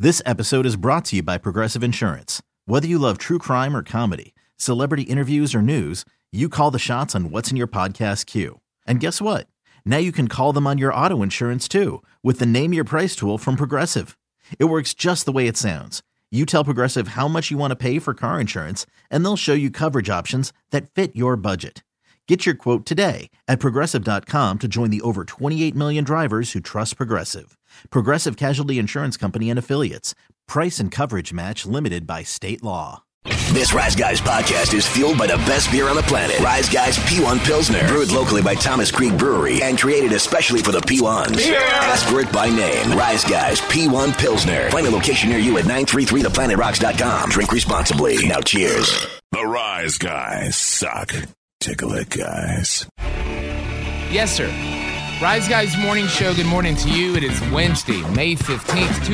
This episode is brought to you by Progressive Insurance. Whether you love true crime or comedy, celebrity interviews or news, you call the shots on what's in your podcast queue. And guess what? Now you can call them on your auto insurance too with the Name Your Price tool from Progressive. It works just the way it sounds. You tell Progressive how much you want to pay for car insurance, and they'll show you coverage options that fit your budget. Get your quote today at Progressive.com to join the over 28 million drivers who trust Progressive. Progressive Casualty Insurance Company and Affiliates. Price and coverage match limited by state law. This Rise Guys podcast is fueled by the best beer on the planet. Rise Guys P1 Pilsner. Brewed locally by Thomas Creek Brewery and created especially for the P1s. Yeah. Ask for it by name. Rise Guys P1 Pilsner. Find a location near you at 933theplanetrocks.com. Drink responsibly. Now cheers. The Rise Guys suck. Tickle it, guys. Yes, sir. Rise Guys Morning Show. Good morning to you. It is Wednesday, May 15th,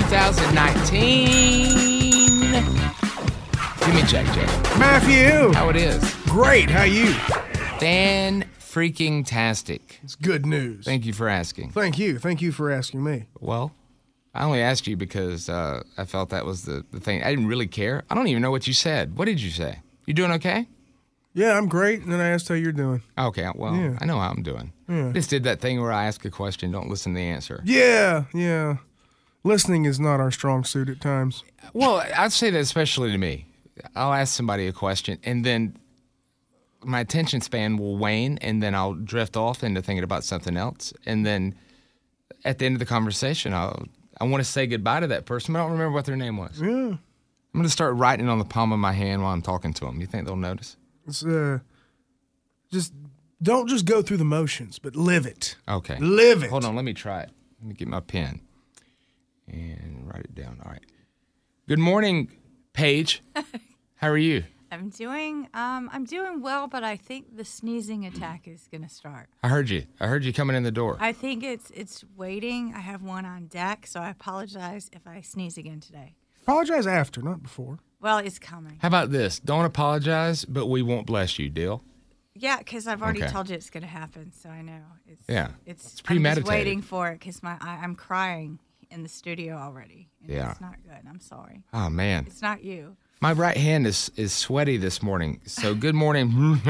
2019. Give me a check, Jay. Matthew. How it is? Great. How you? Fan-freaking-tastic. It's good news. Thank you for asking. Thank you. Thank you for asking me. Well, I only asked you because I felt that was the thing. I didn't really care. I don't even know what you said. What did you say? You doing okay? Yeah, I'm great. And then I asked how you're doing. Okay, well, yeah. I know how I'm doing. Yeah. Just did that thing where I ask a question, don't listen to the answer. Yeah. Listening is not our strong suit at times. Well, I'd say that especially to me. I'll ask somebody a question, and then my attention span will wane, and then I'll drift off into thinking about something else. And then at the end of the conversation, I want to say goodbye to that person, but I don't remember what their name was. Yeah. I'm going to start writing it on the palm of my hand while I'm talking to them. You think they'll notice? It's, just don't just go through the motions, but live it. Okay. Live it. Hold on, let me try it. Let me get my pen and write it down. All right. Good morning, Paige. How are you? I'm doing well, but I think the sneezing attack is going to start. I heard you coming in the door. I think it's waiting. I have one on deck, so I apologize if I sneeze again today. Apologize after, not before. Well, it's coming. How about this? Don't apologize, but we won't bless you, deal? Yeah, because I've already told you it's going to happen, so I know. It's premeditated. I'm just waiting for it because I'm crying in the studio already. Yeah. It's not good. I'm sorry. Oh, man. It's not you. My right hand is sweaty this morning, so good morning.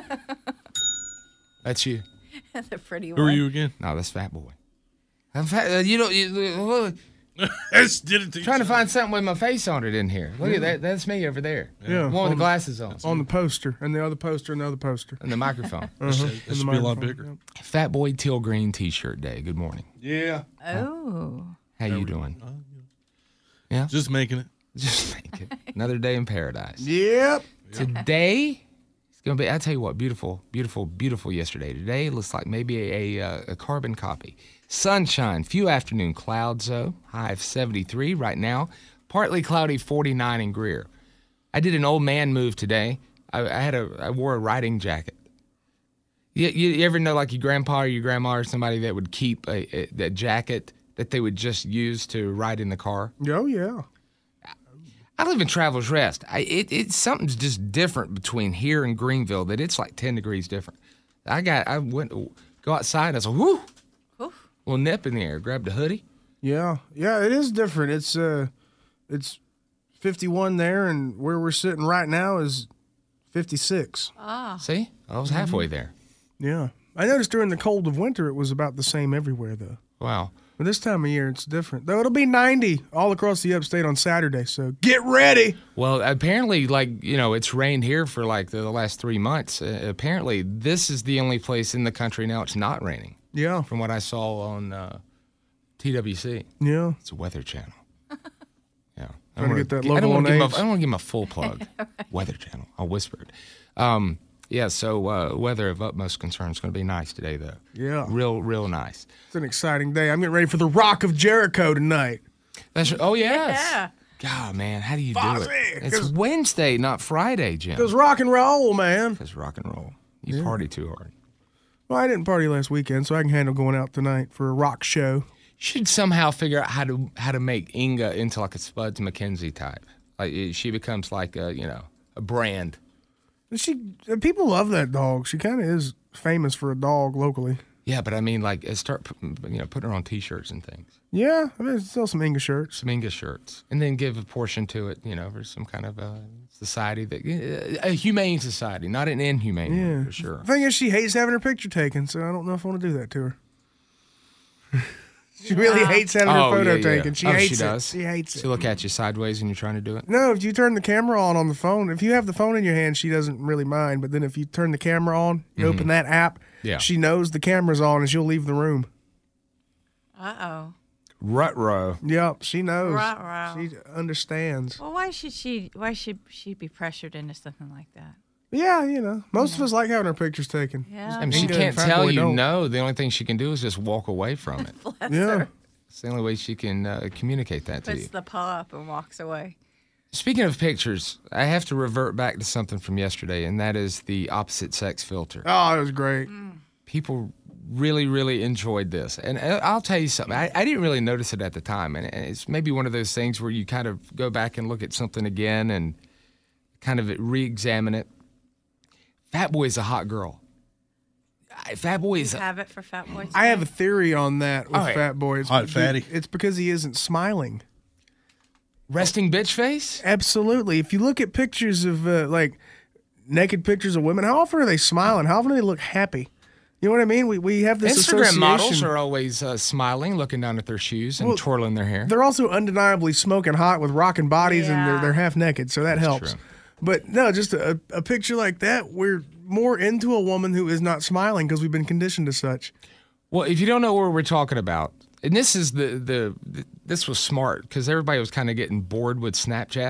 That's you. The pretty one. Who are you again? No, that's Fat Boy. I'm fat. Trying to find something with my face on it in here. Look at that. That's me over there. Yeah. One with the glasses on. On the poster, and the other poster, and the other poster. And the microphone. That should be a lot bigger. Yep. Fat Boy Teal Green T-shirt day. Good morning. Yeah. Oh. How you doing? Yeah? Just making it. Just make it. Another day in paradise. Yep. Today, it's going to be, I tell you what, beautiful, beautiful, beautiful yesterday. Today looks like maybe a carbon copy. Sunshine, few afternoon clouds, though. High of 73 right now. Partly cloudy, 49 in Greer. I did an old man move today. I wore a riding jacket. You ever know, like your grandpa or your grandma or somebody that would keep that jacket that they would just use to ride in the car? Oh, yeah. I live in Travelers Rest. It's something's just different between here and Greenville that it's like 10 degrees different. I went to go outside. I was like, whoo, little nip in the air. Grabbed a hoodie. Yeah, it is different. It's 51 there, and where we're sitting right now is 56. See, I was halfway there. Yeah, I noticed during the cold of winter it was about the same everywhere though. Wow. But this time of year, it's different. Though it'll be 90 all across the upstate on Saturday, so get ready. Well, apparently, it's rained here for like the last 3 months. Apparently, this is the only place in the country now it's not raining. Yeah. From what I saw on TWC. Yeah. It's a Weather Channel. Yeah. I Trying to get that logo I don't on want to Abe's. give him a full plug. Weather Channel. I'll whisper it. Yeah, so weather of utmost concern is going to be nice today, though. Yeah. Real nice. It's an exciting day. I'm getting ready for the Rock of Jericho tonight. Oh, yes. Yeah. God, man, how do you do Fozzy, it? It's Wednesday, not Friday, Jim. Because rock and roll, man. Because rock and roll. You party too hard. Well, I didn't party last weekend, so I can handle going out tonight for a rock show. Should somehow figure out how to make Inga into like a Spuds MacKenzie type. Like she becomes like a People love that dog. She kind of is famous for a dog locally. Yeah, but I mean, like, start putting her on T-shirts and things. Yeah, I mean, still some Inga shirts. Some Inga shirts. And then give a portion to it, for some kind of society, a humane society, not an inhumane one, for sure. The thing is, she hates having her picture taken, so I don't know if I want to do that to her. She really hates having her photo taken. She hates she does. it. She hates it. She'll look at you sideways when you're trying to do it? No, if you turn the camera on the phone, if you have the phone in your hand, she doesn't really mind. But then if you turn the camera on, you open that app, she knows the camera's on and she'll leave the room. Uh-oh. Ruh-roh. Yep, she knows. Ruh-roh. She understands. Well, why should she be pressured into something like that? Yeah, most of us like having our pictures taken. Yeah. I mean, she can't tell you no. The only thing she can do is just walk away from it. Yeah. It's the only way she can communicate that to you. Puts the paw up and walks away. Speaking of pictures, I have to revert back to something from yesterday, and that is the opposite sex filter. Oh, it was great. People really, really enjoyed this. And I'll tell you something. I didn't really notice it at the time, and it's maybe one of those things where you kind of go back and look at something again and kind of re-examine it. Fat Boy is a hot girl. Fat Boy is. You have it for Fat Boy. I have a theory on that with Fat Boy. It's Hot fatty. It's because he isn't smiling. Resting bitch face? Absolutely. If you look at pictures of naked pictures of women, how often are they smiling? How often do they look happy? You know what I mean? We have this Instagram association. models are always smiling, looking down at their shoes and twirling their hair. They're also undeniably smoking hot with rocking bodies, and Yeah. they're half naked, so that helps. true. But no, just a picture like that, we're more into a woman who is not smiling because we've been conditioned as such. Well, if you don't know what we're talking about, and this is this was smart because everybody was kind of getting bored with Snapchat,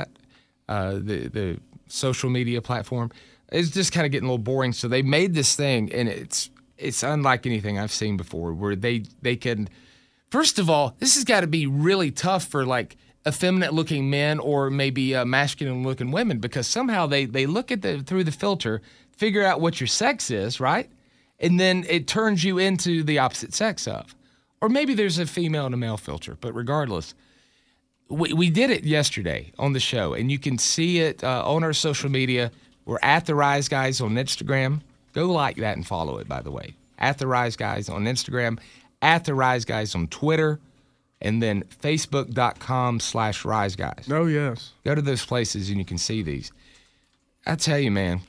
the social media platform. It's just kind of getting a little boring, so they made this thing, and it's unlike anything I've seen before, where they can. First of all, this has got to be really tough for like effeminate-looking men or maybe masculine-looking women, because somehow they look at through the filter, figure out what your sex is, right? And then it turns you into the opposite sex of. Or maybe there's a female and a male filter, but regardless, we did it yesterday on the show, and you can see it on our social media. We're at The Rise Guys on Instagram. Go like that and follow it, by the way. At The Rise Guys on Instagram, at The Rise Guys on Twitter, and then Facebook.com/Rise Guys. Oh, yes. Go to those places and you can see these. I tell you, man,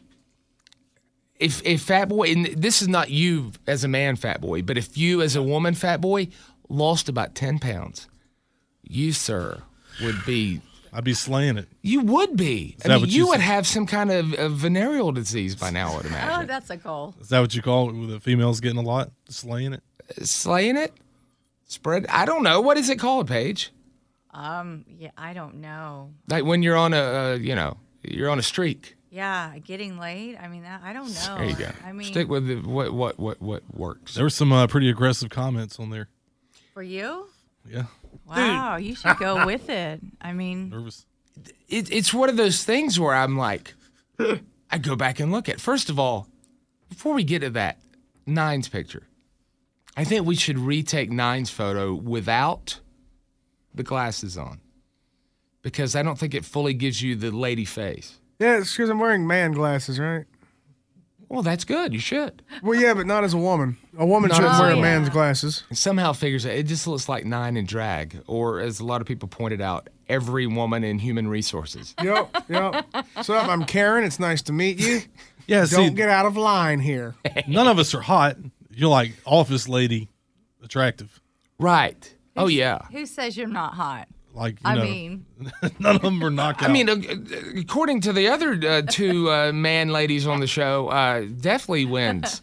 if Fat Boy, and this is not you as a man, Fat Boy, but if you as a woman, Fat Boy, lost about 10 pounds, you, sir, would be... I'd be slaying it. You would be. Is that what you you would said? have some kind of venereal disease by now, I would imagine. Oh, that's a goal. Is that what you call it with the females getting a lot? Slaying it? Slaying it? Spread? I don't know. What is it called, Paige? Yeah, I don't know. Like when you're on you're on a streak. Yeah, getting laid. I mean, I don't know. There you go. I mean, Stick with what works. There were some pretty aggressive comments on there. for you? Yeah. Wow, you should go with it. I mean, Nervous. It's one of those things where I'm like, I go back and look at. First of all, before we get to that, Nine's picture, I think we should retake Nine's photo without the glasses on, because I don't think it fully gives you the lady face. Yeah, it's because I'm wearing man glasses, right? Well, that's good. You should. Well, yeah, but not as a woman. A woman Not shouldn't as a wear a woman. man's glasses. And somehow figures it just looks like Nine in drag, or as a lot of people pointed out, every woman in human resources. Yep. So I'm Karen. It's nice to meet you. Yeah, Don't get out of line here. none of us are hot. You're like office lady attractive. Right. Oh, yeah. who says you're not hot? Like, you I know, mean, none of them are knockout. I mean, according to the other two man ladies on the show, definitely wins.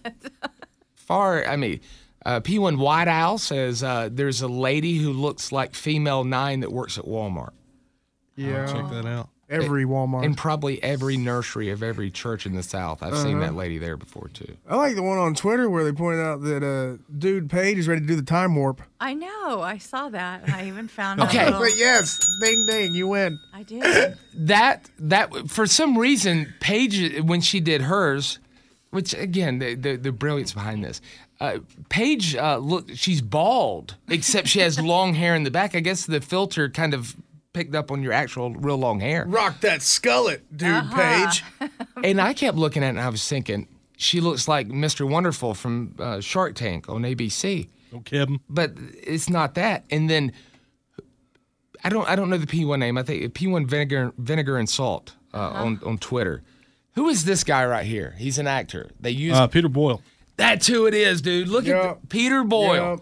P1 White Owl says there's a lady who looks like female Nine that works at Walmart. Yeah. check that out. Every Walmart. And probably every nursery of every church in the South. I've seen that lady there before, too. I like the one on Twitter where they pointed out that dude Paige is ready to do the time warp. I know. I saw that. I even found Okay. a little, But yes, ding ding, you win. I did. That for some reason, Paige, when she did hers, which again, the brilliance behind this, Paige, look, she's bald, except she has long hair in the back. I guess the filter kind of picked up on your actual real long hair. Rock that skullet, dude Paige. And I kept looking at it and I was thinking, she looks like Mr. Wonderful from Shark Tank on ABC. No kidding. But it's not that. And then I don't know the P1 name. I think P1 Vinegar and Salt on Twitter. Who is this guy right here? He's an actor. They use Peter Boyle. That's who it is, dude. Look at Peter Boyle.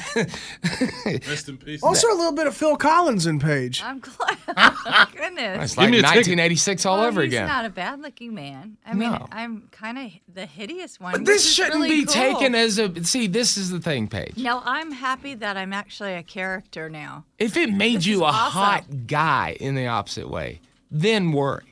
Rest in peace. Also, a little bit of Phil Collins in Page. I'm glad. Oh, my goodness. It's like me a ticket. 1986 all over he's again. not a bad-looking man. I mean, No. I'm kind of the hideous one. But this which is shouldn't really be cool. taken as a. See, this is the thing, Paige. No, I'm happy that I'm actually a character now. If it made This you is a awesome. hot guy in the opposite way, then worry.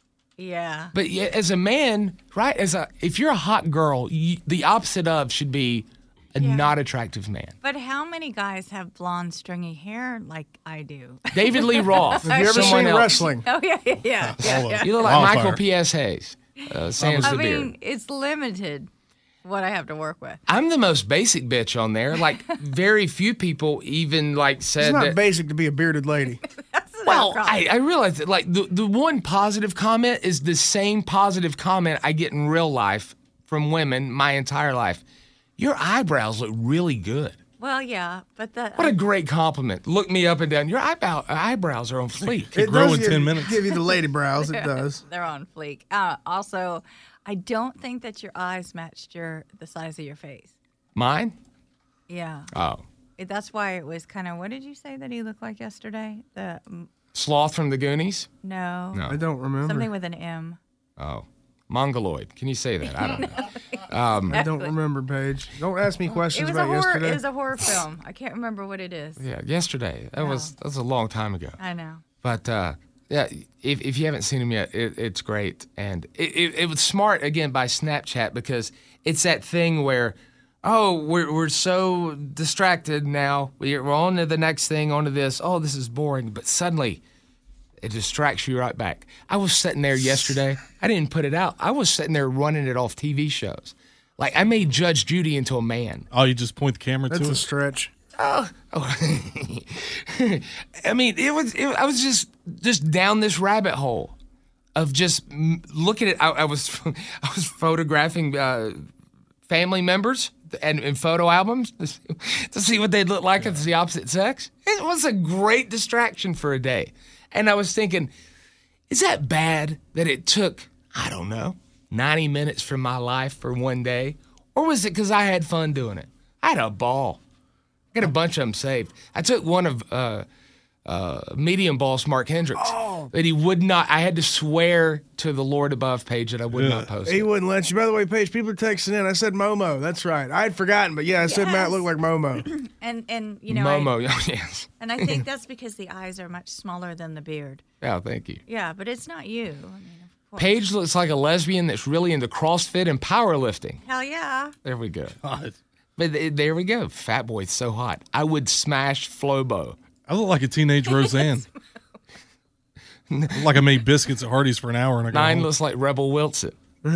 Yeah. But as a man, right? If you're a hot girl, the opposite of should be a not attractive man. But how many guys have blonde, stringy hair like I do? David Lee Roth. Have you ever someone seen else. wrestling? Oh, yeah. You look like Wildfire. Michael P.S. Hayes. Sans I the beard. mean, it's limited what I have to work with. I'm the most basic bitch on there. Like, very few people even It's said not that. basic to be a bearded lady. Well, I realize that, like, the one positive comment is the same positive comment I get in real life from women my entire life. Your eyebrows look really good. Well, yeah, but the What a great compliment. Look me up and down. Your eyebrows are on fleek. It grow in does 10 minutes. give you the lady brows. It does. they're on fleek. Also, I don't think that your eyes matched the size of your face. Mine? Yeah. Oh. That's why it was kind of, what did you say that he looked like yesterday? Sloth from the Goonies? No. I don't remember. Something with an M. Oh. Mongoloid. Can you say that? I don't know. I don't remember, Paige. Don't ask me It questions was about yesterday. It was a horror film. I can't remember what it is. Yeah, yesterday. That was a long time ago. I know. But yeah, if you haven't seen him yet, it's great. And it was smart, again, by Snapchat, because it's that thing where, oh, we're so distracted now. We're on to the next thing, on to this. Oh, this is boring. But suddenly, it distracts you right back. I was sitting there yesterday. I didn't put it out. I was sitting there running it off TV shows. Like, I made Judge Judy into a man. Oh, you just point the camera That's to a it? stretch. I mean, I was just down this rabbit hole of just looking at. I was photographing family members and photo albums to see what they'd look like as the opposite sex. It was a great distraction for a day, and I was thinking, is that bad that it took, I don't know, 90 minutes from my life for one day, or was it because I had fun doing it? I had a ball. I got a bunch of them saved. I took one of medium boss Mark Hendricks, but he would not. I had to swear to the Lord above Page that I would not post He it. wouldn't let you. By the way, Paige, people are texting in. I said Momo. That's right. I had forgotten, but yeah, I said Matt looked like Momo. And you know, Momo, yes. and I think that's because the eyes are much smaller than the beard. Yeah, thank you. Yeah, but it's not you. I mean, of course. Paige looks like a lesbian that's really into CrossFit and powerlifting. Hell yeah. There we go. God. But there we go. Fat boy's so hot. I would smash Flobo. I look like a teenage Roseanne. I look like I made biscuits at Hardee's for an hour and I got Nine home. looks like Rebel Wilson.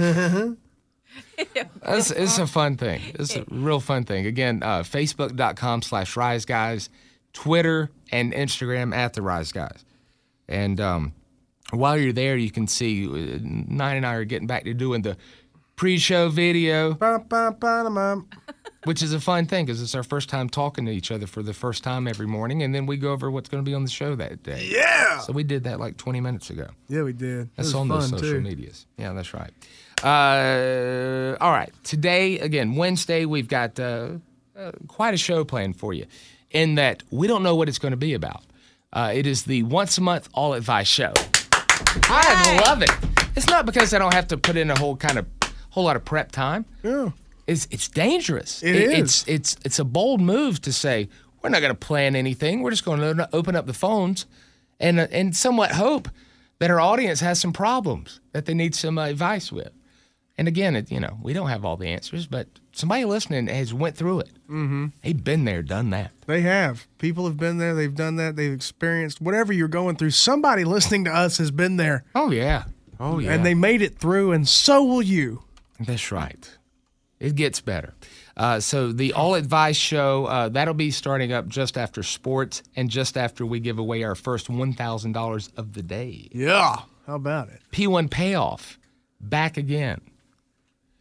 It's a fun thing. It's a real fun thing. Again, Facebook.com/RiseGuys, Twitter and Instagram @TheRiseGuys. And while you're there, you can see Nine and I are getting back to doing the pre-show video, which is a fun thing because it's our first time talking to each other for the first time every morning, and then we go over what's going to be on the show that day. Yeah. So we did that like 20 minutes ago. Yeah, we did. That's It was on those fun, social too. medias. Yeah, that's right. All right. Today, again, Wednesday, we've got quite a show planned for you in that we don't know what it's going to be about. It is the once a month all advice show. I love it. It's not because I don't have to put in a whole lot of prep time. Yeah. It's dangerous. It is. It's a bold move to say we're not going to plan anything. We're just going to open up the phones and somewhat hope that our audience has some problems that they need some advice with. And again, we don't have all the answers, but somebody listening has went through it. Mm-hmm. They've been there, done that. They have. People have been there. They've done that. They've experienced whatever you're going through. Somebody listening to us has been there. Oh yeah. Oh yeah. And they made it through, and so will you. That's right. It gets better. So the All Advice Show, that'll be starting up just after sports and just after we give away our first $1,000 of the day. Yeah. How about it? P1 Payoff, back again.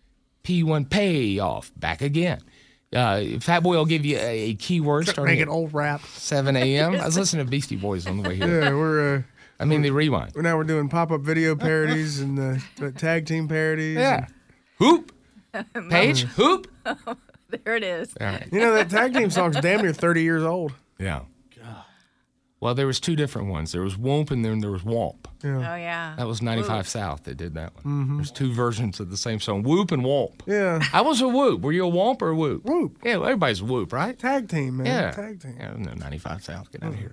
P1 payoff. Back again. Fat Boy will give you a keyword starting Make at it old rap. 7 a.m. I was listening to Beastie Boys on the way here. Yeah, we're the rewind. now we're doing pop-up video parodies and the tag team parodies. Yeah. Hoop. Paige, hoop. There it is. All right. You know, that tag team song's damn near 30 years old. Yeah. Well, there was two different ones. There was Womp and then there was Womp. Oh, yeah. That was 95 South that did that one. There's two versions of the same song, Whoop and Womp. Yeah. I was a Whoop. Were you a Womp or a Whoop? Whoop. Yeah, well, everybody's a Whoop, right? Tag team, man. Yeah. Tag team. Yeah, no, 95 South. Get out of here.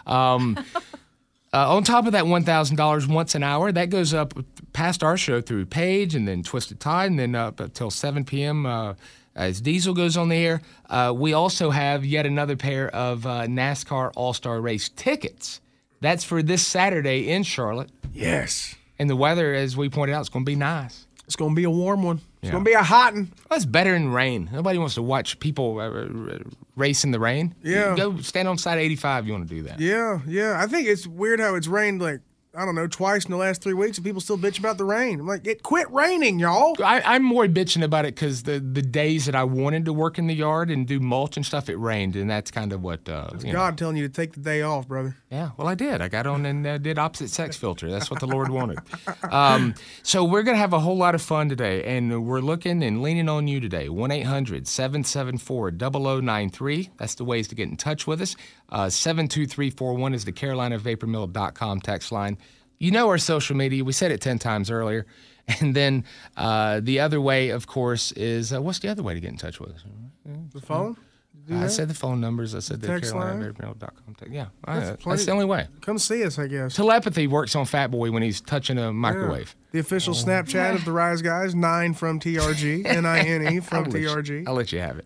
On top of that $1,000 once an hour, that goes up past our show through Paige and then Twisted Tide and then up until 7 p.m. As Diesel goes on the air. We also have yet another pair of NASCAR All-Star Race tickets. That's for this Saturday in Charlotte. Yes. And the weather, as we pointed out, is going to be nice. It's going to be a warm one. It's Yeah. going to be a hot one. Well, it's better than rain. Nobody wants to watch people race in the rain. Yeah. You go stand on side 85. You want to do that. Yeah, yeah. I think it's weird how it's rained like, I don't know, twice in the last 3 weeks and people still bitch about the rain. I'm like, it quit raining, y'all. I'm more bitching about it because the days that I wanted to work in the yard and do mulch and stuff, it rained, and that's kind of what. God telling you to take the day off, brother. Yeah, well, I did. I got on and did opposite sex filter. That's what the Lord wanted. So we're going to have a whole lot of fun today, and we're looking and leaning on you today. 1-800-774-0093. That's the ways to get in touch with us. 72341 is the CarolinaVaporMill.com text line. You know our social media. We said it 10 times earlier. And then the other way, of course, is what's the other way to get in touch with us? The phone? I said the phone numbers. I said the Text line? CarolinaVaporMill.com text. Yeah, That's that's the only way. Come see us, I guess. Telepathy works on Fat Boy when he's touching a microwave. The official Snapchat of the Rise Guys, 9 from TRG, NINE from TRG. I'll let you have it.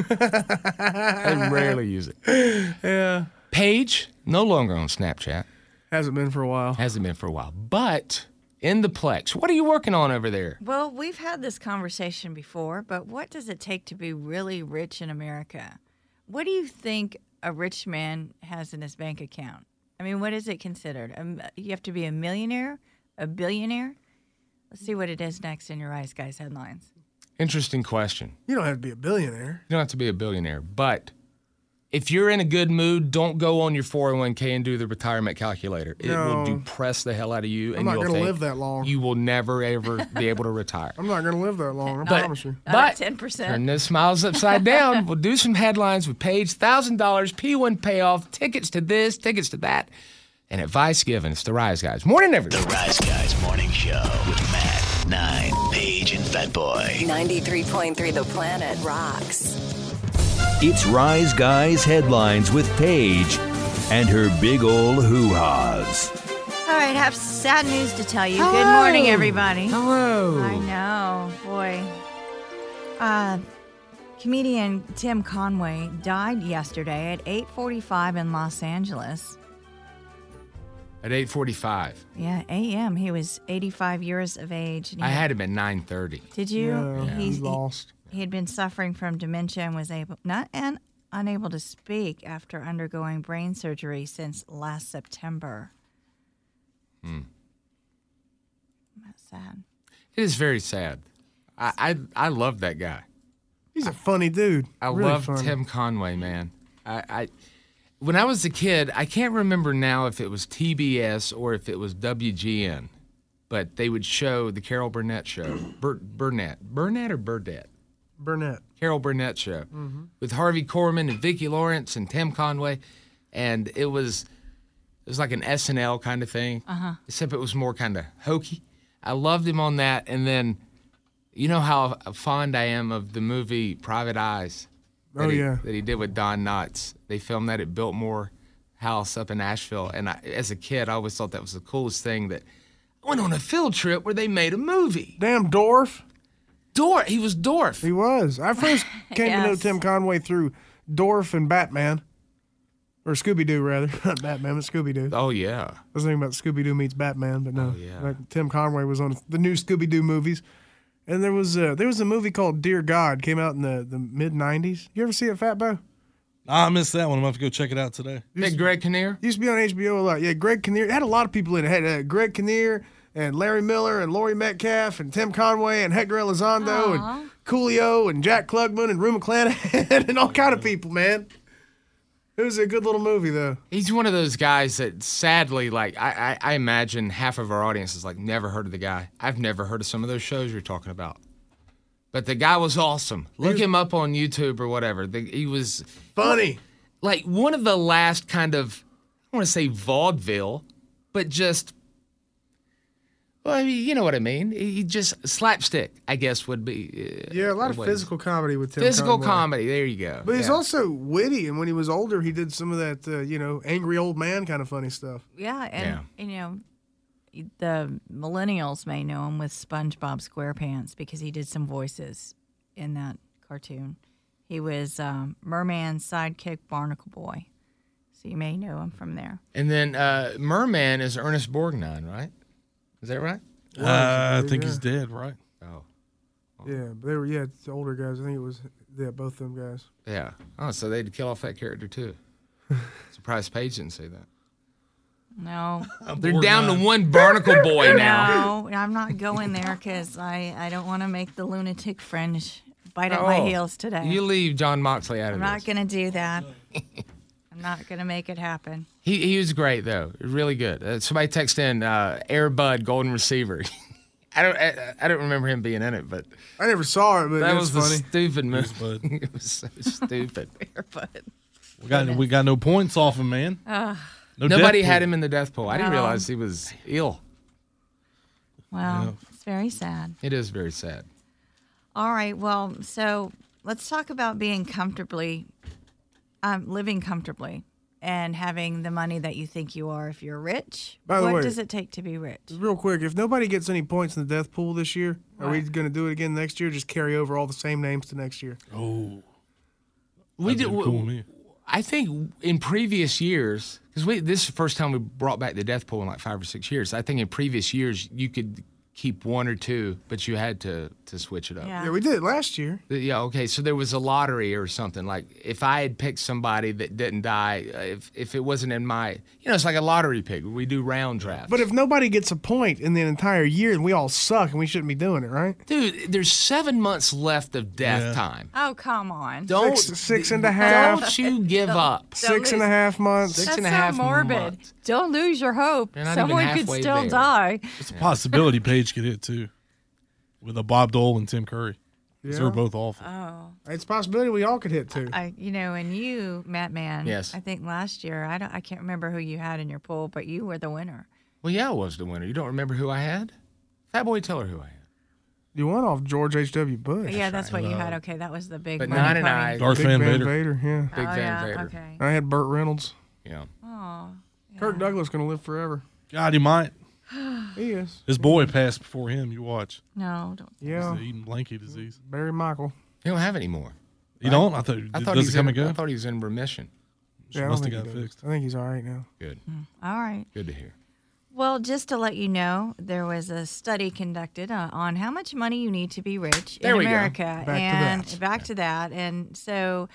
I rarely use it. Yeah. Paige, no longer on Snapchat. Hasn't been for a while. Hasn't been for a while. But in the Plex, what are you working on over there? Well, we've had this conversation before, but what does it take to be really rich in America? What do you think a rich man has in his bank account? I mean, what is it considered? You have to be a millionaire, a billionaire? Let's see what it is next in your Rise Guys headlines. Interesting question. You don't have to be a billionaire. You don't have to be a billionaire, but if you're in a good mood, don't go on your 401k and do the retirement calculator. It will depress the hell out of you. I'm not going to live that long. You will never, ever be able to retire. I'm not going to live that long, I promise you. But 10%. turn those smiles upside down. We'll do some headlines with Paige. $1,000, P1 payoff, tickets to this, tickets to that, and advice given. It's the Rise Guys. Morning, everybody. The Rise Guys Morning Show with Matt, 9, Paige, and Fat Boy. 93.3 The Planet rocks. It's Rise Guys Headlines with Paige and her big ol' hoo-haws. All right, I have sad news to tell you. Good morning, everybody. Hello. I know, boy. Comedian Tim Conway died yesterday at 8:45 in Los Angeles. At 8:45. Yeah, a.m. He was 85 years of age. And I had him at 9:30. Did you? Yeah, he's lost. He had been suffering from dementia and was unable to speak after undergoing brain surgery since last September. That's sad. It is very sad. I love that guy. He's a funny dude. I Really love funny. Tim Conway, man. When I was a kid, I can't remember now if it was TBS or if it was WGN, but they would show the Carol Burnett show. Burnett or Burdette? Burnett. Carol Burnett show with Harvey Korman and Vicki Lawrence and Tim Conway, and it was like an SNL kind of thing, except it was more kind of hokey. I loved him on that, and then you know how fond I am of the movie Private Eyes. That he did with Don Knotts. They filmed that at Biltmore House up in Asheville, and as a kid, I always thought that was the coolest thing. That I went on a field trip where they made a movie. Damn Dorf. He was Dorf. He was. I first came to know Yes. Tim Conway through Dorf and Batman. Or Scooby-Doo, rather. Not Batman, but Scooby-Doo. Oh, yeah. I was thinking about Scooby-Doo meets Batman, but no. Oh, yeah. Like, Tim Conway was on the new Scooby-Doo movies. And there was a movie called Dear God, came out in the mid-'90s. You ever see it, Fat Bo? I missed that one. I'm going to have to go check it out today. Hey, Greg Kinnear? Used to be on HBO a lot. Yeah, Greg Kinnear. It had a lot of people in it. It had Greg Kinnear and Larry Miller and Laurie Metcalf and Tim Conway and Hector Elizondo and Coolio and Jack Klugman and Rue McClanahan and all kind of people, man. It was a good little movie, though. He's one of those guys that sadly, like, I imagine half of our audience is like, never heard of the guy. I've never heard of some of those shows you're talking about. But the guy was awesome. Look him up on YouTube or whatever. He was funny. Like one of the last kind of, I want to say vaudeville, but just, well, I mean, you know what I mean. He just slapstick, I guess, would be. Yeah, a lot of physical comedy with Tim Physical Conway. comedy. There you go. But he's also witty, and when he was older, he did some of that, angry old man kind of funny stuff. Yeah, and the millennials may know him with SpongeBob SquarePants because he did some voices in that cartoon. He was Merman's sidekick, Barnacle Boy. So you may know him from there. And then Merman is Ernest Borgnine, right? Is that right? I think he's dead, right? Oh. Yeah, but they were, it's the older guys. I think it was, both them guys. Yeah. Oh, so they'd kill off that character, too. Surprised Paige didn't say that. No. They're down to one Barnacle Boy now. No, I'm not going there because I don't want to make the lunatic fringe bite at my heels today. You leave John Moxley out of I'm this. not going to do that. I'm not going to make it happen. He was great, though. Really good. Somebody texted in Air Bud, Golden Receiver. I don't remember him being in it, but I never saw it, but that it was funny. the stupid movie. It was so stupid. Air Bud. We got no points off him, man. Nobody had him in the death pool. I didn't realize he was ill. Well, it's very sad. It is very sad. All right. Well, so let's talk about being living comfortably and having the money that you think you are if you're rich. By the way, what does it take to be rich? Real quick, if nobody gets any points in the death pool this year, are we going to do it again next year? Just carry over all the same names to next year? Oh. We did. Cool with me. I think in previous years, because this is the first time we brought back the death pool in like 5 or 6 years. I think in previous years you could keep one or two, but you had to switch it up. Yeah. Yeah, we did it last year. Yeah, okay. So there was a lottery or something. Like if I had picked somebody that didn't die, if it wasn't in my, it's like a lottery pick. We do round drafts. But if nobody gets a point in the entire year, then we all suck and we shouldn't be doing it, right? Dude, there's 7 months left of death time. Oh, come on. Don't Six and a half. Don't you give up. 6.5 months. That's and a half so morbid. months. Don't lose your hope. You're not even Someone could halfway still there. die. It's a possibility Paige could hit, too, with a Bob Dole and Tim Curry. 'Cause they're both awful. Oh. It's a possibility we all could hit too. And you, Matt Man. Yes. I think last year, I can't remember who you had in your pool, but you were the winner. Well, yeah, I was the winner. You don't remember who I had? Fat Boy, tell her who I had. You won off George H.W. Bush. Yeah, that's what you had. Okay, that was the big But money 9 and party. I, Darth Big Van Van Vader. Vader, yeah. Big Van yeah, Vader. Okay. I had Burt Reynolds. Yeah. Oh. Kirk Douglas going to live forever. God, he might. He is. His boy passed before him. You watch. No, don't. Yeah. He's eating blanky disease. Barry Michael. He don't have any more. You don't? I thought, I thought, does he it come and I go? thought he was in remission. Yeah, I don't must have think got he does. fixed. I think he's all right now. Good. All right. Good to hear. Well, just to let you know, there was a study conducted on how much money you need to be rich There in we go. America. Back to that. And so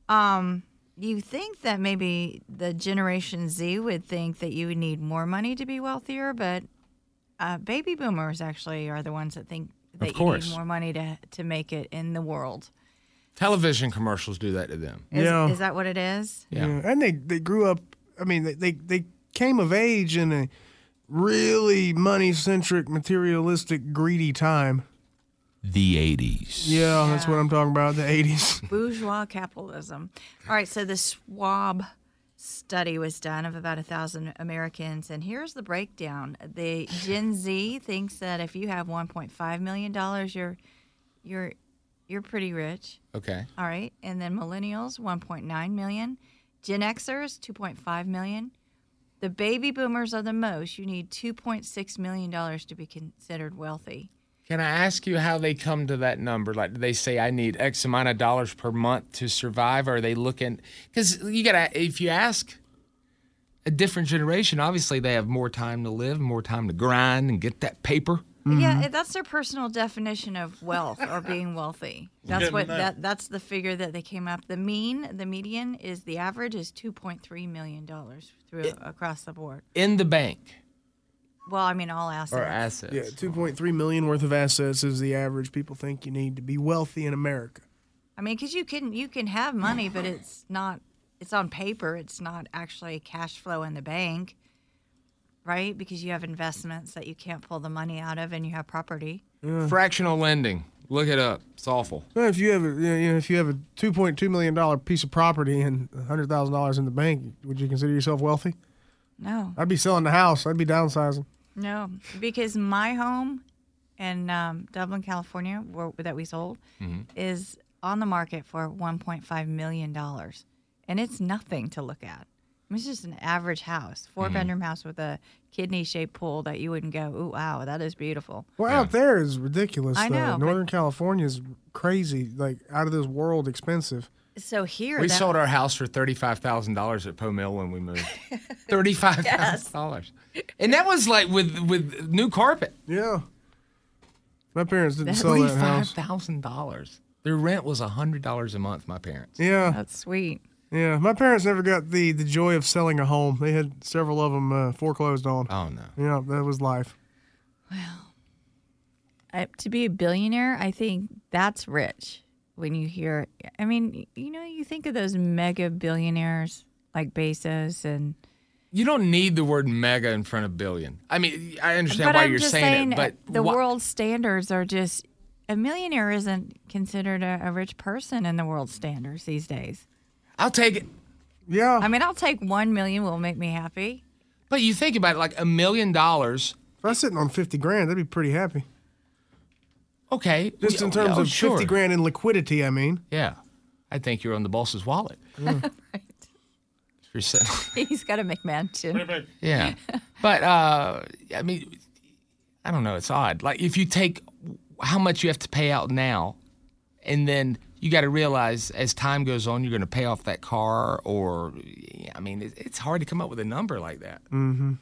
you think that maybe the Generation Z would think that you would need more money to be wealthier, but baby boomers actually are the ones that think that Of you need course. more money to make it in the world. Television commercials do that to them. Is that what it is? Yeah. And they grew up, I mean, they came of age in a really money-centric, materialistic, greedy time. The 80s. Yeah, that's what I'm talking about, the 80s. Bourgeois capitalism. All right, so the Schwab study was done of about 1,000 Americans, and here's the breakdown. The Gen Z thinks that if you have $1.5 million, you're pretty rich. Okay. All right, and then millennials, 1.9 million. Gen Xers, 2.5 million. The baby boomers are the most. You need $2.6 million to be considered wealthy. Can I ask you how they come to that number? Like, do they say I need X amount of dollars per month to survive? Or are they looking? Because if you ask a different generation, obviously they have more time to live, more time to grind and get that paper. Yeah, that's their personal definition of wealth or being wealthy. That's what that's the figure that they came up. The median is the average is $2.3 million across the board. In the bank. Well, I mean, all assets. Or assets. Yeah, 2.3 million worth of assets is the average people think you need to be wealthy in America. I mean, because you can have money, but it's not. It's on paper. It's not actually cash flow in the bank, right? Because you have investments that you can't pull the money out of, and you have property. Fractional lending. Look it up. It's awful. Well, if you have a $2.2 million piece of property and $100,000 in the bank, would you consider yourself wealthy? No. I'd be selling the house. I'd be downsizing. No, because my home in Dublin, California, that we sold, is on the market for $1.5 million. And it's nothing to look at. It's just an average house, 4-bedroom house with a kidney-shaped pool that you wouldn't go, ooh, wow, that is beautiful. Well, out there is ridiculous. I know, Northern California is crazy, like out of this world expensive. So here, We sold our house for $35,000 at Poe Mill when we moved. $35,000. And that was like with new carpet. Yeah. My parents didn't sell that house. $35,000. Their rent was $100 a month, my parents. Yeah. That's sweet. Yeah. My parents never got the joy of selling a home. They had several of them foreclosed on. Oh, no. Yeah, that was life. To be a billionaire, I think that's rich. When you hear, I mean, you think of those mega billionaires like Bezos and. You don't need the word mega in front of billion. I mean, I understand But why I'm you're just saying it, but the world standards are just. A millionaire isn't considered a rich person in the world standards these days. I'll take it. Yeah. I mean, I'll take 1 million. Will make me happy. But you think about it, like $1 million. If I was sitting on $50,000, I'd be pretty happy. Okay. Just in terms of $50,000 in liquidity, I mean. Yeah. I think you're on the boss's wallet. Right. You're sitting. He's got a McMansion. Yeah. But, I mean, I don't know. It's odd. Like, if you take how much you have to pay out now, and then you got to realize as time goes on, you're going to pay off that car, or, I mean, it's hard to come up with a number like that. Mm-hmm.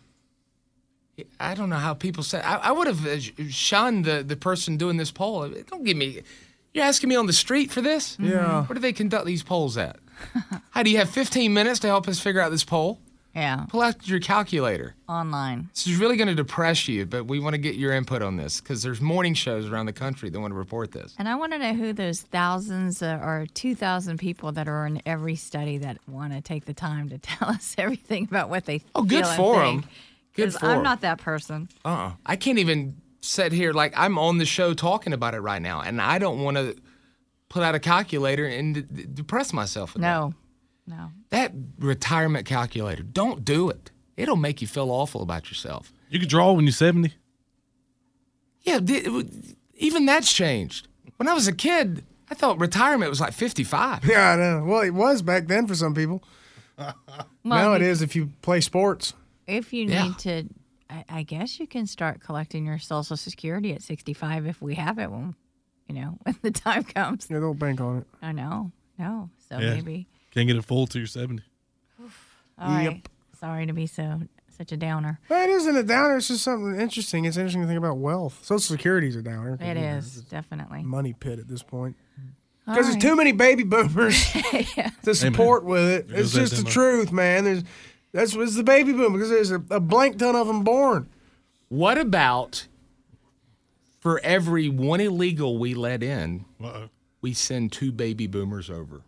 I don't know how people say. I would have shunned the person doing this poll. Don't give me. You're asking me on the street for this? Yeah. Where do they conduct these polls at? How do you have 15 minutes to help us figure out this poll? Yeah. Pull out your calculator. Online. This is really going to depress you, but we want to get your input on this because there's morning shows around the country that want to report this. And I want to know who those thousands or 2,000 people that are in every study that want to take the time to tell us everything about what they Oh, good feel for and them. think. Good 'Cause for I'm 'em. not that person. I can't even sit here like I'm on the show talking about it right now, and I don't want to put out a calculator and depress myself with No. that retirement calculator. Don't do it. It'll make you feel awful about yourself. You could draw when you're 70. Yeah, even that's changed. When I was a kid, I thought retirement was like 55. Yeah, I know. Well, it was back then for some people. Now it is if you play sports. If you Yeah. need to, I guess you can start collecting your Social Security at 65 if we have it when the time comes. Yeah, don't bank on it. I know. No. So Yeah. maybe. Can't get it full till you're 70. All right. Sorry to be such a downer. That isn't a downer. It's just something interesting. It's interesting to think about wealth. Social Security's a downer. It is, definitely. Money pit at this point. All Because right. there's too many baby boomers to support with it. There It's goes that just the demo. truth, man. It's the baby boom because there's a blank ton of them born. What about for every one illegal we let in, we send 2 baby boomers over?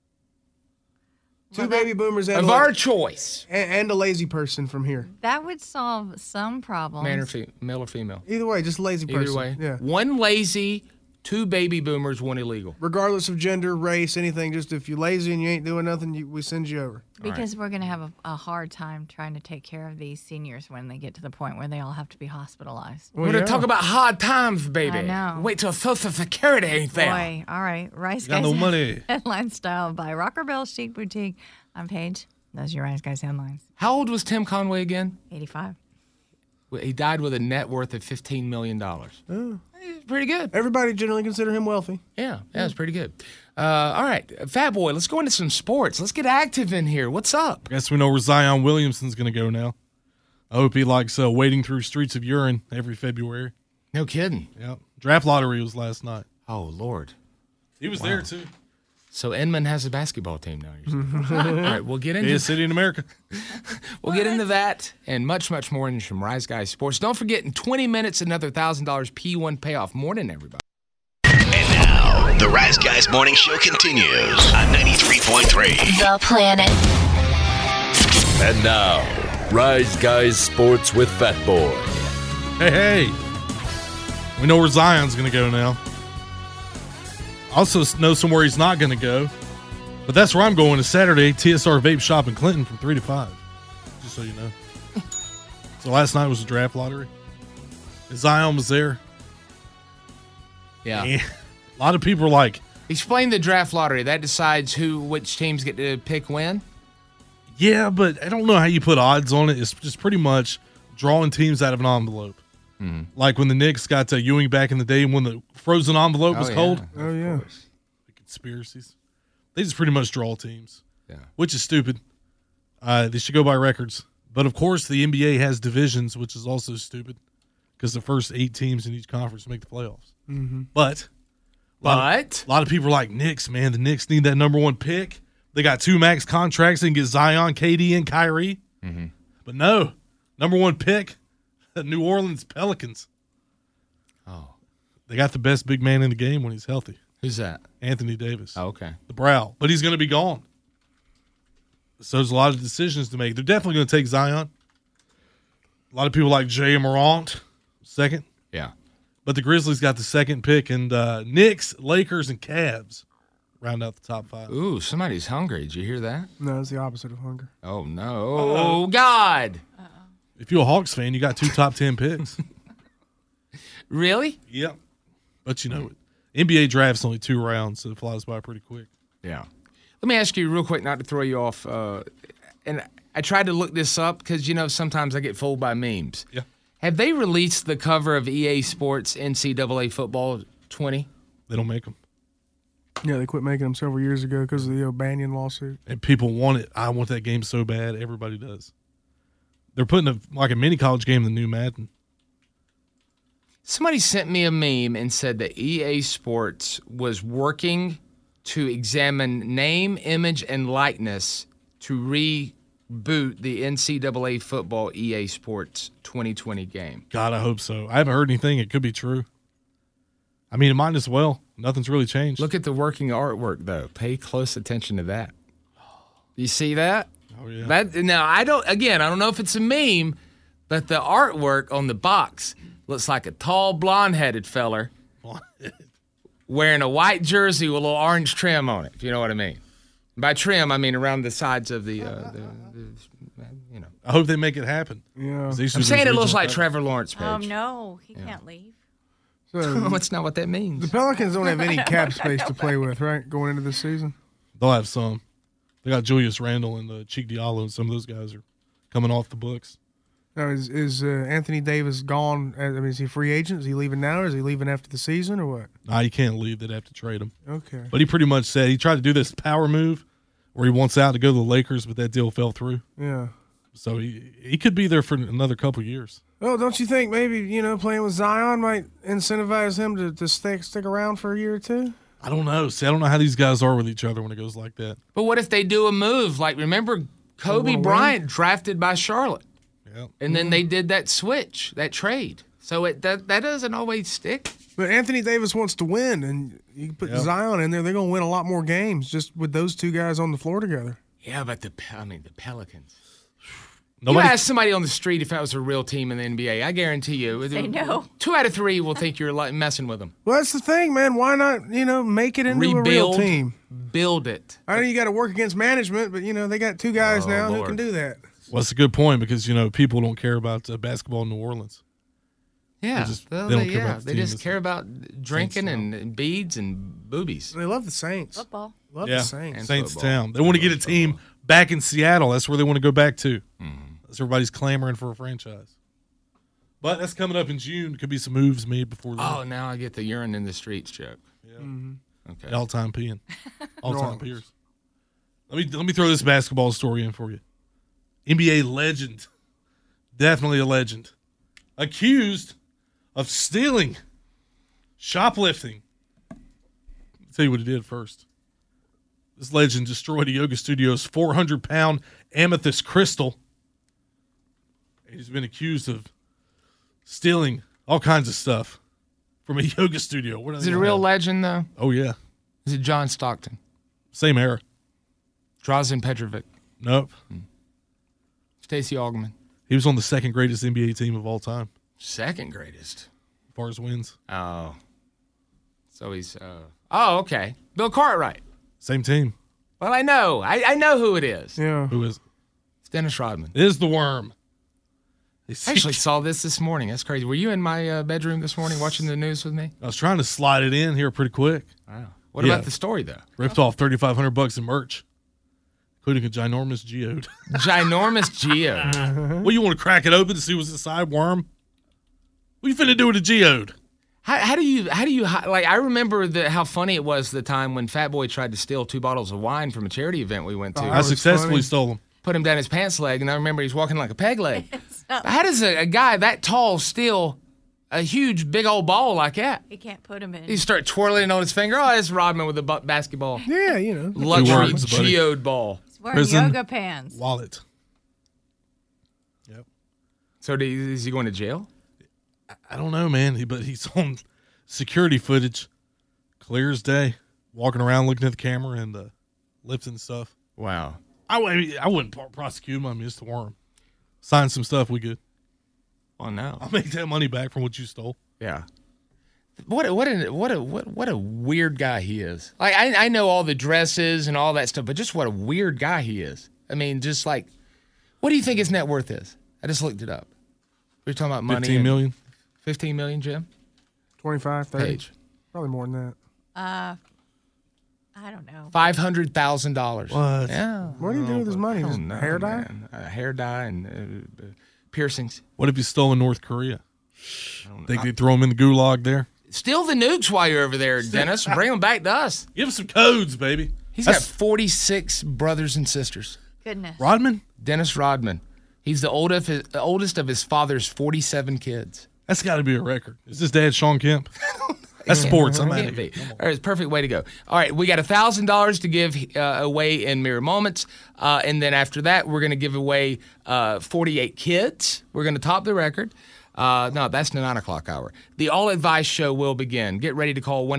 Two baby boomers and, Of our choice. and a lazy person from here. That would solve some problems. Male or female? Either way, just lazy person. Either way. Yeah. 1 lazy, 2 baby boomers, 1 illegal. Regardless of gender, race, anything, just if you're lazy and you ain't doing nothing, we send you over. Because we're going to have a hard time trying to take care of these seniors when they get to the point where they all have to be hospitalized. We're going to talk about hard times, baby. I know. Wait till Social Security ain't there. Boy, all right. Rice Got Guys no money. Headline style by Rocker Bell Chic Boutique. I'm Paige. Those are your Rice Guys headlines. How old was Tim Conway again? 85. He died with a net worth of $15 million. Oh. Pretty good. Everybody generally consider him wealthy. Yeah, it's pretty good. All right, Fat Boy, let's go into some sports. Let's get active in here. What's up? Guess we know where Zion Williamson's going to go now. I hope he likes wading through streets of urine every February. No kidding. Yeah. Draft lottery was last night. Oh, Lord. He was there, too. So Inman has a basketball team now. All right, we'll get into Biggest city in America. We'll get into that and much, much more in some Rise Guys Sports. Don't forget, in 20 minutes, another $1,000 P1 payoff. Morning, everybody. And now, the Rise Guys Morning Show continues on 93.3. The Planet. And now, Rise Guys Sports with Fat Boy. Hey. We know where Zion's going to go now. Also know somewhere he's not going to go. But that's where I'm going is Saturday, TSR Vape Shop in Clinton from 3 to 5. Just so you know. So last night was a draft lottery. And Zion was there. Yeah. And a lot of people are like, Explain the draft lottery. That decides which teams get to pick when? yeah, but I don't know how you put odds on it. It's just pretty much drawing teams out of an envelope. Like when the Knicks got to Ewing back in the day when the frozen envelope was cold. Oh, yeah. The conspiracies. They just pretty much draw teams. Yeah. Which is stupid. They should go by records. But, of course, the NBA has divisions, which is also stupid because the first 8 teams in each conference make the playoffs. But a lot of people are like, Knicks, man. The Knicks need that number 1 pick. They got 2 max contracts and get Zion, KD, and Kyrie. But no, number 1 pick, the New Orleans Pelicans. Oh. They got the best big man in the game when he's healthy. Who's that? Anthony Davis. Oh, okay. The brow. But he's going to be gone. So there's a lot of decisions to make. They're definitely going to take Zion. A lot of people like Jay Morant, second. Yeah. But the Grizzlies got the 2nd pick. And Knicks, Lakers, and Cavs round out the top 5. Ooh, somebody's hungry. Did you hear that? No, it's the opposite of hunger. Oh, no. Oh, God. If you're a Hawks fan, you got 2 top 10 picks. Really? Yep. But you know it. NBA draft's only 2 rounds, so it flies by pretty quick. Yeah. Let me ask you real quick, not to throw you off. And I tried to look this up because, sometimes I get fooled by memes. Yeah. Have they released the cover of EA Sports NCAA Football 20? They don't make them. Yeah, they quit making them several years ago because of the O'Banion lawsuit. And people want it. I want that game so bad. Everybody does. They're putting a mini college game in the new Madden. Somebody sent me a meme and said that EA Sports was working to examine name, image, and likeness to reboot the NCAA Football EA Sports 2020 game. God, I hope so. I haven't heard anything. It could be true. I mean, it might as well. Nothing's really changed. Look at the working artwork, though. Pay close attention to that. You see that? Oh, yeah. Now, I don't know if it's a meme, but the artwork on the box looks like a tall, blonde-headed feller wearing a white jersey with a little orange trim on it, if you know what I mean. By trim, I mean around the sides of the I hope they make it happen. Yeah. I'm saying it looks like Trevor Lawrence page. Oh, no. He can't leave. So That's not what that means. the Pelicans don't have any cap space to play with, right, going into this season? They'll have some. They got Julius Randle and Cheek Diallo, and some of those guys are coming off the books. Now, is Anthony Davis gone? I mean, is he a free agent? Is he leaving now, or is he leaving after the season, or what? Nah, you can't leave. They'd have to trade him. Okay. But he pretty much said he tried to do this power move where he wants out to go to the Lakers, but that deal fell through. Yeah. So he could be there for another couple years. Well, don't you think maybe, playing with Zion might incentivize him to stick around for a year or two? I don't know. See, I don't know how these guys are with each other when it goes like that. But what if they do a move? Like, remember Kobe Bryant drafted by Charlotte? Yeah. And then they did that switch, that trade. So that doesn't always stick. But Anthony Davis wants to win, and you put Zion in there, they're going to win a lot more games just with those two guys on the floor together. Yeah, but the Pelicans. Nobody, You ask somebody on the street if that was a real team in the NBA, I guarantee you. They know. 2 out of 3 will think you're messing with them. Well, that's the thing, man. Why not, make it into a real team? Build it. I know you got to work against management, but, they got 2 guys now who Lord. can do that. well, it's a good point because, people don't care about basketball in New Orleans. Yeah, they don't care about the they team. just care about drinking and beads and boobies. They love the Saints. Football. Love the Saints. Saints football. Town. They want to get a team back in Seattle. That's where they want to go back to. That's everybody's clamoring for a franchise. But that's coming up in June. Could be some moves made before then. Oh, now I get the urine in the streets joke. Yeah. Okay. All-time peeing. All-time peers. Let me throw this basketball story in for you. NBA legend. Definitely a legend. Accused of stealing. Shoplifting. I'll tell you what he did first. This legend destroyed a yoga studio's 400-pound amethyst crystal. He's been accused of stealing all kinds of stuff from a yoga studio. Is it a real legend, though? Oh, yeah. Is it John Stockton? Same era. Drazen Petrovic? Nope. Stacey Augmon? He was on the second greatest NBA team of all time. Second greatest? As far as wins. Oh. So he's, okay. Bill Cartwright. Same team. Well, I know. I know who it is. Yeah. Who is it? It's Dennis Rodman. It is the Worm. I actually saw this morning. That's crazy. Were you in my bedroom this morning watching the news with me? I was trying to slide it in here pretty quick. Wow. What about the story, though? Ripped off $3,500 in merch, including a ginormous geode. Ginormous geode. Well, you want to crack it open to see what's inside, Worm? What you finna do with a geode? How do you like? I remember how funny it was the time when Fat Boy tried to steal 2 bottles of wine from a charity event we went to. I successfully stole them. Put him down his pants leg, and I remember he's walking like a peg leg. How does a guy that tall steal a huge, big old ball like that? He can't put him in. He start twirling it on his finger. Oh, it's Rodman with a basketball. Yeah, you know. Luxury geode ball. He's wearing yoga pants. Wallet. Yep. So is he going to jail? I don't know, man. But he's on security footage, clear as day, walking around looking at the camera and lifting stuff. Wow. I wouldn't prosecute him. I mean, it's the Worm. Sign some stuff, we good. Well, no. I'll make that money back from what you stole. Yeah. What a weird guy he is. Like I know all the dresses and all that stuff, but just what a weird guy he is. I mean, just like, what do you think his net worth is? I just looked it up. We're talking about money. 15 million. 15 million, Jim? 25, 30. Paige. Probably more than that. I don't know. $500,000. What? Yeah. What do you do with his money? Just hair dye? Hair dye and piercings. What if he's still in North Korea? Think they'd throw him in the gulag there? Steal the nukes while you're over there, Dennis. Bring them back to us. Give him some codes, baby. He's got 46 brothers and sisters. Goodness. Rodman? Dennis Rodman. He's the oldest of his father's 47 kids. That's got to be a record. Is this dad Sean Kemp? That's sports. I'm out of here. All right, it's a perfect way to go. All right, we got $1,000 to give away in Mirror Moments. And then after that, we're going to give away 48 kids. We're going to top the record. No, that's the 9 o'clock hour. The All Advice Show will begin. Get ready to call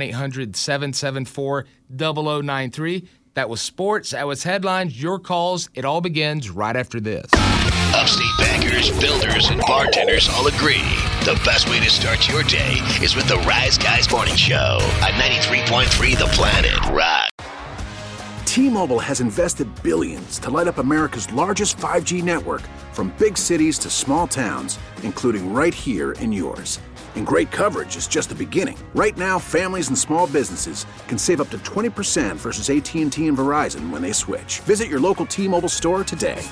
1-800-774-0093. That was sports. That was headlines. Your calls. It all begins right after this. Upstate bankers, builders, and bartenders all agree the best way to start your day is with the Rise Guys Morning Show on 93.3 The Planet Rock. T-Mobile has invested billions to light up America's largest 5G network, from big cities to small towns, including right here in yours. And great coverage is just the beginning. Right now, families and small businesses can save up to 20% versus AT&T and Verizon when they switch. Visit your local T-Mobile store today.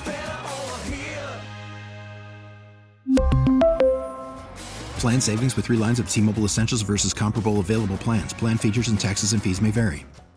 Plan savings with 3 lines of T-Mobile Essentials versus comparable available plans. Plan features and taxes and fees may vary.